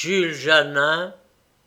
Jules Janin,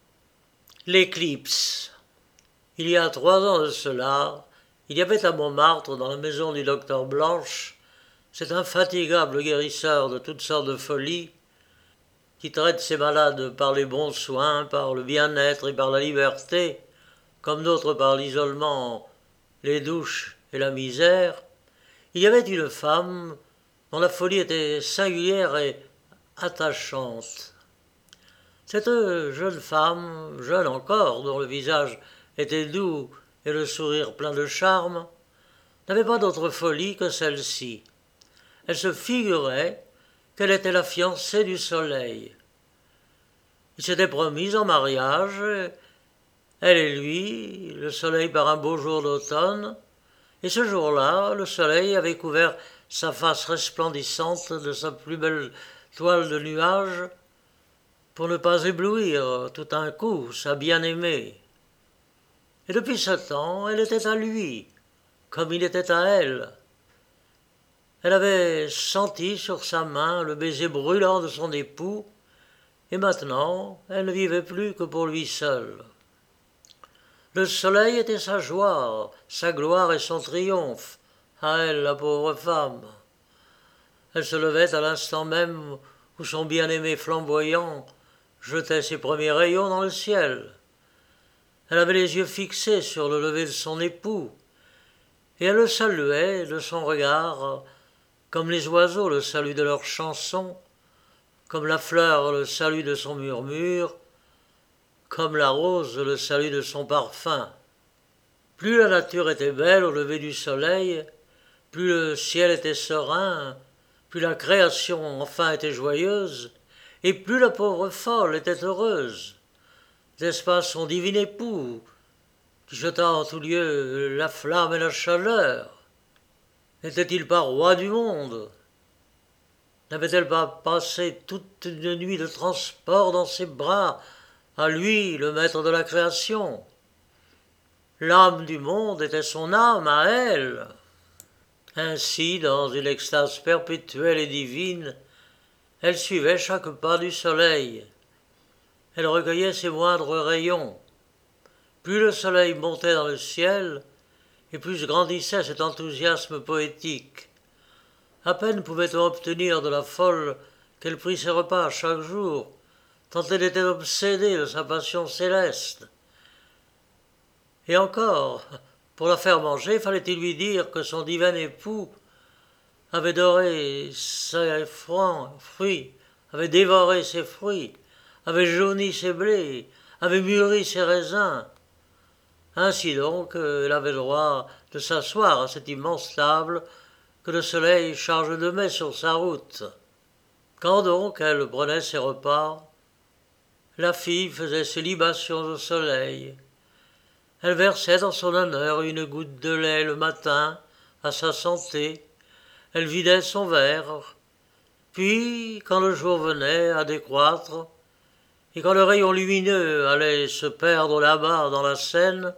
l'éclipse. Il y a 3 ans de cela, il y avait à Montmartre, dans la maison du docteur Blanche, cet infatigable guérisseur de toutes sortes de folies, qui traite ses malades par les bons soins, par le bien-être et par la liberté, comme d'autres par l'isolement, les douches et la misère. Il y avait une femme dont la folie était singulière et attachante. Cette jeune femme, jeune encore, dont le visage était doux et le sourire plein de charme, n'avait pas d'autre folie que celle-ci. Elle se figurait qu'elle était la fiancée du soleil. Ils s'étaient promis en mariage, elle et lui, le soleil par un beau jour d'automne, et ce jour-là, le soleil avait couvert sa face resplendissante de sa plus belle toile de nuages, pour ne pas éblouir tout un coup sa bien-aimée. Et depuis ce temps, elle était à lui, comme il était à elle. Elle avait senti sur sa main le baiser brûlant de son époux, et maintenant, elle ne vivait plus que pour lui seul. Le soleil était sa joie, sa gloire et son triomphe, à elle, la pauvre femme. Elle se levait à l'instant même où son bien-aimé flamboyant jetait ses premiers rayons dans le ciel. Elle avait les yeux fixés sur le lever de son époux, et elle le saluait de son regard, comme les oiseaux le saluent de leur chanson, comme la fleur le salue de son murmure, comme la rose le salue de son parfum. Plus la nature était belle au lever du soleil, plus le ciel était serein, plus la création enfin était joyeuse, et plus la pauvre folle était heureuse. N'est-ce pas son divin époux qui jeta en tout lieu la flamme et la chaleur? N'était-il pas roi du monde? N'avait-elle pas passé toute une nuit de transport dans ses bras, à lui, le maître de la création? L'âme du monde était son âme à elle. Ainsi, dans une extase perpétuelle et divine, elle suivait chaque pas du soleil. Elle recueillait ses moindres rayons. Plus le soleil montait dans le ciel, et plus grandissait cet enthousiasme poétique. À peine pouvait-on obtenir de la folle qu'elle prît ses repas chaque jour, tant elle était obsédée de sa passion céleste. Et encore, pour la faire manger, fallait-il lui dire que son divin époux avait doré ses fruits, avait dévoré ses fruits, avait jauni ses blés, avait mûri ses raisins. Ainsi donc, elle avait le droit de s'asseoir à cette immense table que le soleil charge de mets sur sa route. Quand donc elle prenait ses repas, la fille faisait ses libations au soleil. Elle versait en son honneur une goutte de lait le matin, à sa santé. Elle vidait son verre. Puis, quand le jour venait à décroître, et quand le rayon lumineux allait se perdre là-bas dans la Seine,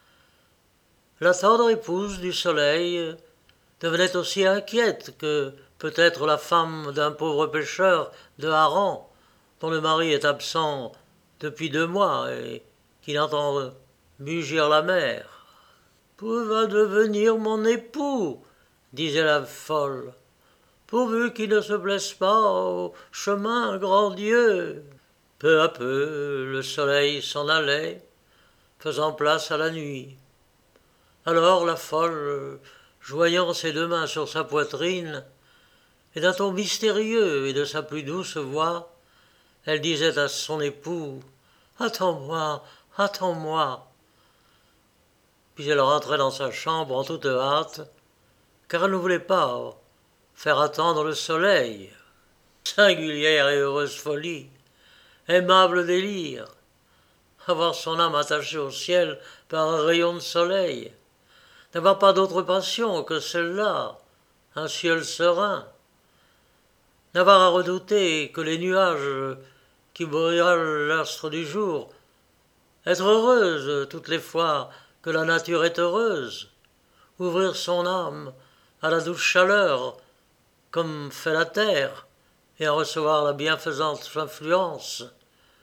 la tendre épouse du soleil devenait aussi inquiète que peut-être la femme d'un pauvre pêcheur de Hareng, dont le mari est absent depuis 2 mois et qui n'entend mugir la mer. « Où va devenir mon époux ?» disait la folle. « Pourvu qu'il ne se blesse pas au chemin, grand Dieu !» Peu à peu, le soleil s'en allait, faisant place à la nuit. Alors la folle, joignant ses 2 mains sur sa poitrine, et d'un ton mystérieux et de sa plus douce voix, elle disait à son époux « Attends-moi, attends-moi !» Puis elle rentrait dans sa chambre en toute hâte, car elle ne voulait pas faire attendre le soleil. Singulière et heureuse folie, aimable délire, avoir son âme attachée au ciel par un rayon de soleil, n'avoir pas d'autre passion que celle-là, un ciel serein, n'avoir à redouter que les nuages qui brouillent l'astre du jour, être heureuse toutes les fois que la nature est heureuse, ouvrir son âme à la douce chaleur comme fait la terre et en recevoir la bienfaisante influence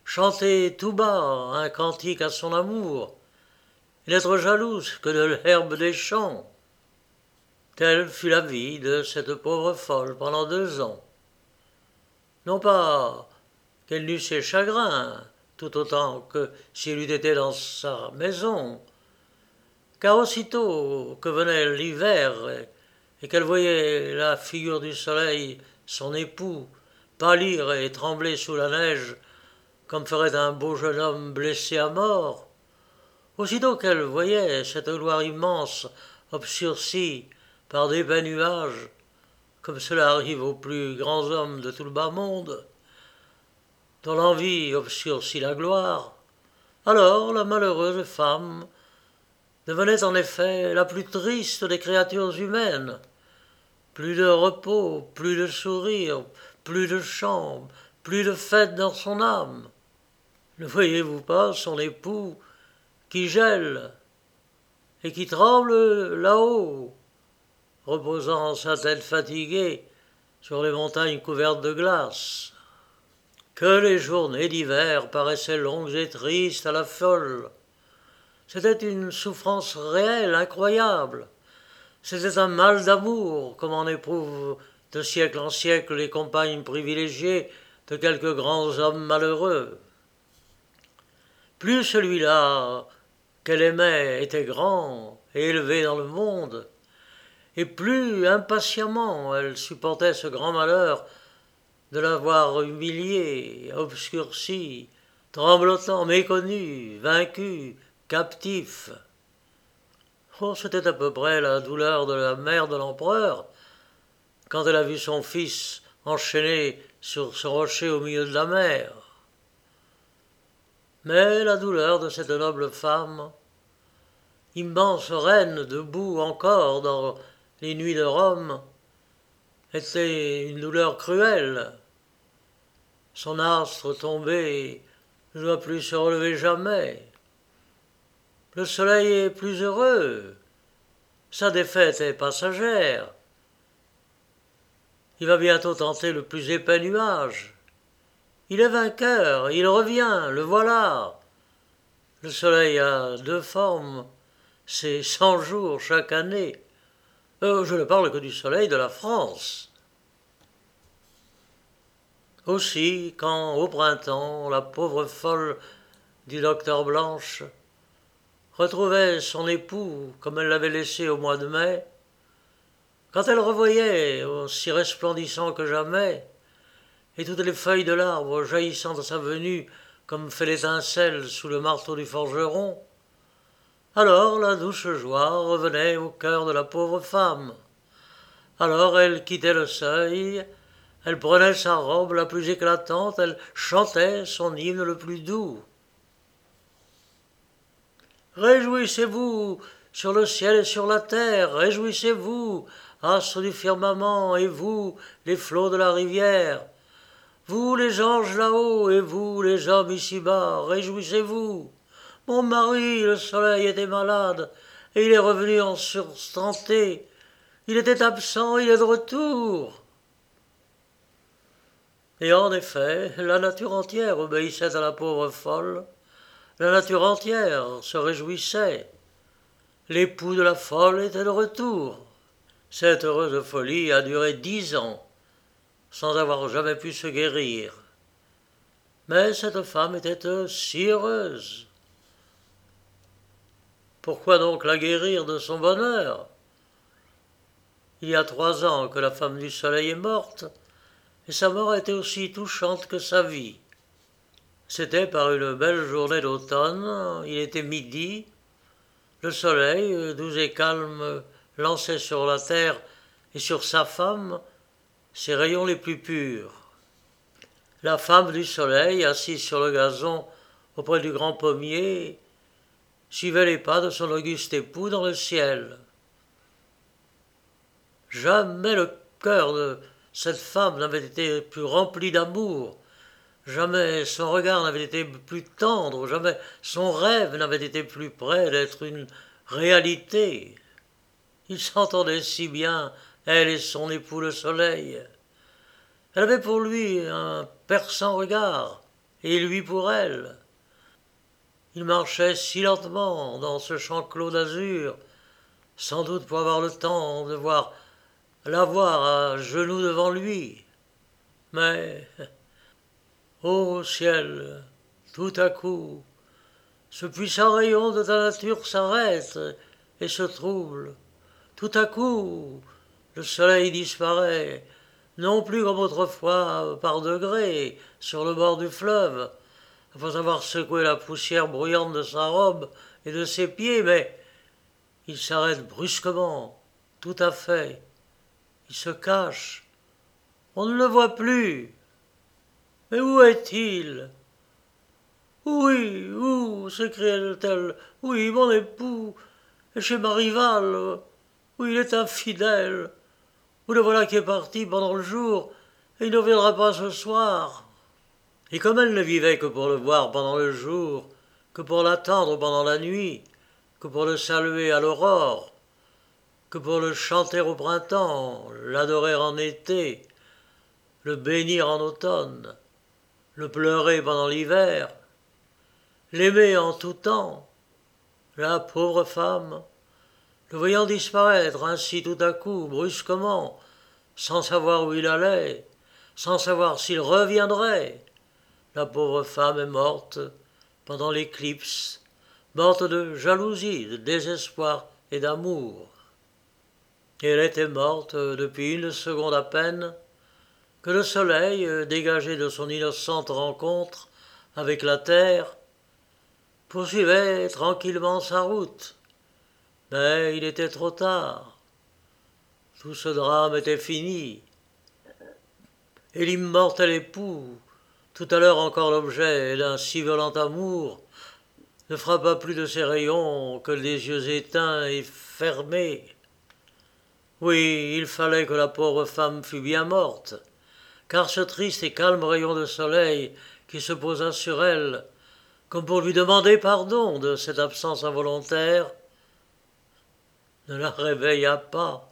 chanter tout bas un cantique à son amour, et n'être jalouse que de l'herbe des champs. Telle fut la vie de cette pauvre folle pendant 2 ans. Non pas qu'elle n'eût ses chagrins, tout autant que s'il eût été dans sa maison, car aussitôt que venait l'hiver et qu'elle voyait la figure du soleil, son époux, pâlir et trembler sous la neige, comme ferait un beau jeune homme blessé à mort, aussitôt qu'elle voyait cette gloire immense obscurcie par d'épais nuages, comme cela arrive aux plus grands hommes de tout le bas monde, dont l'envie obscurcit la gloire, alors la malheureuse femme devenait en effet la plus triste des créatures humaines. Plus de repos, plus de sourire, plus de chant, plus de fête dans son âme. Ne voyez-vous pas son époux qui gèle et qui tremble là-haut, reposant sa tête fatiguée sur les montagnes couvertes de glace? Que les journées d'hiver paraissaient longues et tristes à la folle. C'était une souffrance réelle, incroyable. C'était un mal d'amour, comme en éprouvent de siècle en siècle les compagnes privilégiées de quelques grands hommes malheureux. Plus celui-là qu'elle aimait était grand et élevé dans le monde, et plus impatiemment elle supportait ce grand malheur de l'avoir humilié, obscurci, tremblotant, méconnu, vaincu, captif. Oh, c'était à peu près la douleur de la mère de l'empereur quand elle a vu son fils enchaîné sur ce rocher au milieu de la mer. Mais la douleur de cette noble femme, immense reine debout encore dans les nuits de Rome, était une douleur cruelle. Son astre tombé ne doit plus se relever jamais. Le soleil est plus heureux. Sa défaite est passagère. Il va bientôt tenter le plus épais nuage. Il est vainqueur, il revient, le voilà. Le soleil a 2 formes, c'est 100 jours chaque année. Je ne parle que du soleil de la France. Aussi, quand au printemps, la pauvre folle du docteur Blanche retrouvait son époux comme elle l'avait laissé au mois de mai, quand elle revoyait, aussi resplendissant que jamais, et toutes les feuilles de l'arbre jaillissant à sa venue comme fait l'étincelle sous le marteau du forgeron, alors la douce joie revenait au cœur de la pauvre femme. Alors elle quittait le seuil, elle prenait sa robe la plus éclatante, elle chantait son hymne le plus doux. Réjouissez-vous sur le ciel et sur la terre, réjouissez-vous, astres du firmament, et vous, les flots de la rivière. Vous, les anges là-haut, et vous, les hommes ici-bas, réjouissez-vous. Mon mari, le soleil, était malade, et il est revenu en surstanté. Il était absent, il est de retour. Et en effet, la nature entière obéissait à la pauvre folle. La nature entière se réjouissait. L'époux de la folle était de retour. Cette heureuse folie a duré 10 ans, sans avoir jamais pu se guérir. Mais cette femme était si heureuse. Pourquoi donc la guérir de son bonheur? Il y a 3 ans que la femme du soleil est morte, et sa mort était aussi touchante que sa vie. C'était par une belle journée d'automne, il était midi, le soleil, doux et calme, lançait sur la terre et sur sa femme ses rayons les plus purs. La femme du soleil, assise sur le gazon auprès du grand pommier, suivait les pas de son auguste époux dans le ciel. Jamais le cœur de cette femme n'avait été plus rempli d'amour, jamais son regard n'avait été plus tendre, jamais son rêve n'avait été plus près d'être une réalité. Ils s'entendaient si bien, elle et son époux le soleil. Elle avait pour lui un perçant regard, et lui pour elle. Il marchait si lentement dans ce champ clos d'azur, sans doute pour avoir le temps de voir la voir à genoux devant lui. Mais, ô ciel, tout à coup, ce puissant rayon de ta nature s'arrête et se trouble. Tout à coup, le soleil disparaît, non plus comme autrefois par degrés sur le bord du fleuve, après avoir secoué la poussière bruyante de sa robe et de ses pieds, mais il s'arrête brusquement, tout à fait. Il se cache. On ne le voit plus. Mais où est-il? Oui, où? S'écria-t-elle. Oui, mon époux, et chez ma rivale, où il est infidèle. Où le voilà qui est parti pendant le jour, et il ne reviendra pas ce soir. Et comme elle ne vivait que pour le voir pendant le jour, que pour l'attendre pendant la nuit, que pour le saluer à l'aurore, que pour le chanter au printemps, l'adorer en été, le bénir en automne, le pleurer pendant l'hiver, l'aimer en tout temps, la pauvre femme, le voyant disparaître ainsi tout à coup, brusquement, sans savoir où il allait, sans savoir s'il reviendrait, la pauvre femme est morte pendant l'éclipse, morte de jalousie, de désespoir et d'amour. Et elle était morte depuis une seconde à peine, que le soleil, dégagé de son innocente rencontre avec la terre, poursuivait tranquillement sa route. Mais il était trop tard. Tout ce drame était fini. Et l'immortel époux, tout à l'heure encore l'objet d'un si violent amour, ne frappa plus de ses rayons que des yeux éteints et fermés. Oui, il fallait que la pauvre femme fût bien morte, car ce triste et calme rayon de soleil qui se posa sur elle, comme pour lui demander pardon de cette absence involontaire, ne la réveilla pas.